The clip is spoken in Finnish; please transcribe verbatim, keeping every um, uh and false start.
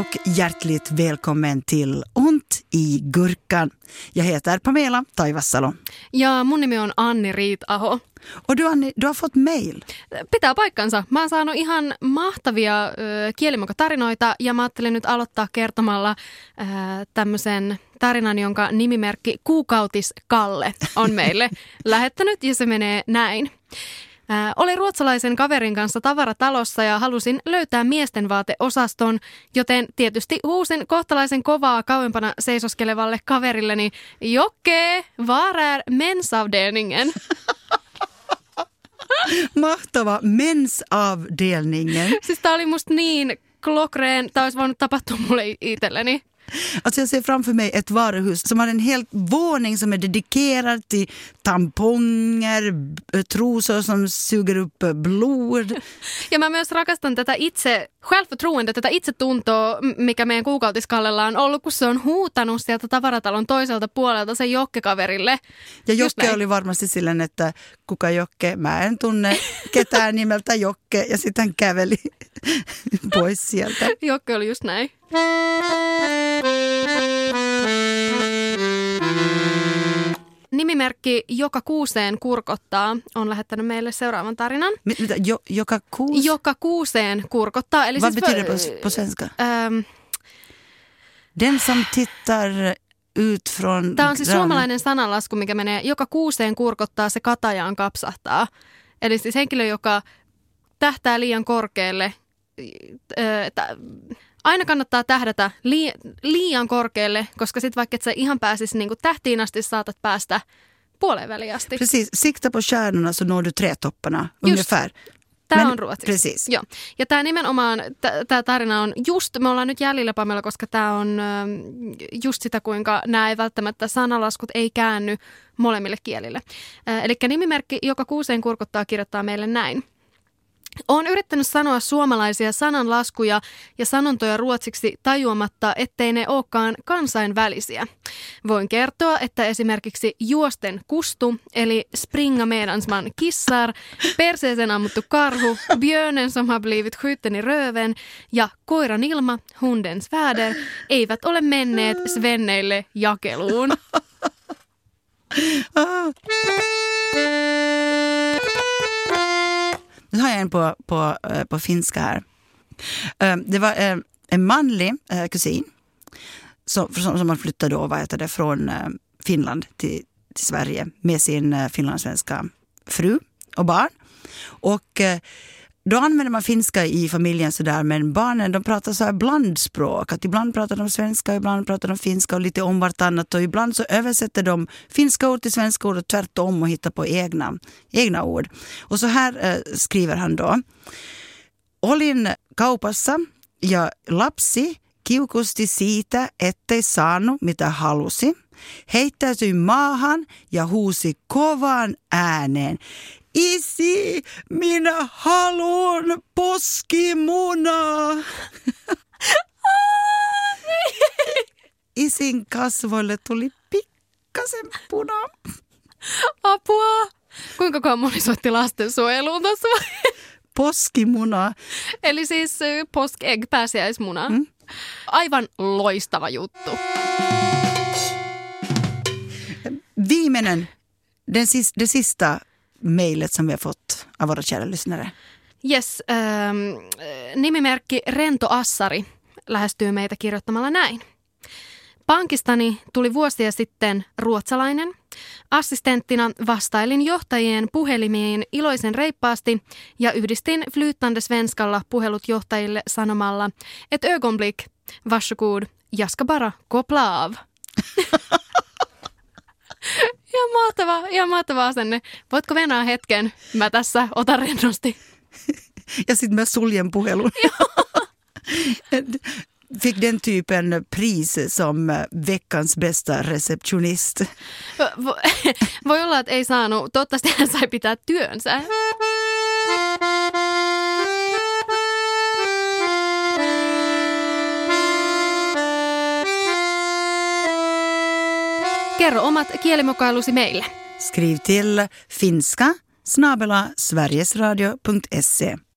och hjärtligt välkommen till Ont i Gurkan. Jag heter Pamela Taivassalo. Ja mun nimi on Anni Riitaho. Och du Anni, du har fått mail. Pitää paikkansa. Mä oon saanut ihan mahtavia ö, kielimuototarinoita ja mä ajattelin nyt aloittaa kertomalla ö, tämmöisen tarinan, jonka nimimerkki Kuukautis Kalle on meille lähettänyt ja se menee näin. Äh, olin ruotsalaisen kaverin kanssa tavaratalossa ja halusin löytää miesten vaateosaston, joten tietysti huusin kohtalaisen kovaa kauempana seisoskelevalle kaverilleni Jokke, var är mensavdelningen? Mahtava mensavdelningen. Siis tää oli musta niin klokreen, tää olisi voinut tapahtua mulle itselleni. Alltså jag ser framför mig ett varuhus som har en hel våning som är dedikerad till tamponger, trosor som suger upp blod. Ja mä myös rakastan tätä itse, självförtroende, tätä itsetuntoa, mikä meidän kuukautiskallella on ollut, kun se on huutanut sieltä tavaratalon toiselta puolelta sen Jokke-kaverille. Ja Jokke oli varmasti silleen, että kuka Jokke, mä en tunne ketään nimeltä Jokke, ja sitten hän käveli pois sieltä. Jokke oli just näin. Nimimerkki Joka kuuseen kurkottaa on lähettänyt meille seuraavan tarinan. Mitä? Jo, joka kuus? Joka kuuseen kurkottaa. Eli Vad siis betyder det på, på svenska? Ähm, Den som tittar ut från... Tämä on siis suomalainen sananlasku, mikä menee joka kuuseen kurkottaa, se katajaan kapsahtaa. Eli siis henkilö, joka tähtää liian korkealle, että aina kannattaa tähdätä liian korkealle, koska sitten vaikka et sä ihan pääsisi niin kuin tähtiin asti, saatat päästä puoleen väliin asti. Precis, sikta på stjärnorna så når du trätopparna ungefär. Tämä on ruotsiksi. Precis. Joo. Ja tämä nimenomaan, tämä tarina on just, me ollaan nyt jäljellä Pamela, koska tämä on just sitä, kuinka nämä ei välttämättä sanalaskut ei käänny molemmille kielille. Eli nimimerkki Joka kuuseen kurkottaa kirjoittaa meille näin. Olen yrittänyt sanoa suomalaisia sananlaskuja ja sanontoja ruotsiksi tajuamatta, ettei ne olekaan kansainvälisiä. Voin kertoa, että esimerkiksi juosten kustu, eli springa medans man kissar, perseeseen ammuttu karhu, björnen som har blivit skjuten i röven ja koiran ilma, hundens väder, eivät ole menneet svenneille jakeluun. Nu har jag en på, på, på finska här. Det var en manlig kusin som, som man flyttade då, vad heter det, från Finland till, till Sverige med sin finlandssvenska fru och barn. Och då använder man finska i familjen sådär, men barnen de pratar så här blandspråk. Att ibland pratar de svenska, ibland pratar de finska och lite om vartannat. Och ibland så översätter de finska ord till svenska ord och tvärtom och hittar på egna, egna ord. Och så här äh, skriver han då. Olin kaupassa ja lapsi kiukusti siitä, ettei saanut mitä halusi. Heittäytyi maahan ja huusi kovan ääneen. Isi, minä haluan poskimuna. Isin kasvoille tuli pikkasen puna. Apua! Kuinka kauan moni soitti lastensuojeluun tuossa? Poskimuna. Eli siis posk-egg, pääsiäismuna. Mm? Aivan loistava juttu. Viimeinen, den sis, det sista mejlet som vi har fått av våra kära lyssnare. Yes, ähm, nimimerkki Rento Assari lähestyy meitä kirjoittamalla näin. Pankistani tuli vuosia sitten ruotsalainen. Assistenttina vastailin johtajien puhelimiin iloisen reippaasti ja yhdistin flytande svenskalla puhelut johtajille sanomalla, et ögonblick, varsågod, jag ska bara koppla av. Ihan mahtava, ihan mahtava asenne. Voitko venää hetken? Mä tässä otan rennosti. Ja sitten mä suljen puhelun. Fick den typen pris som veckans bästa receptionist. Voi olla, että ei saanut. Toivottavasti hän sai pitää työnsä. Kerro omat kielimokailusi meille. Skriv till finska snabel-a sverigesradio punkt se.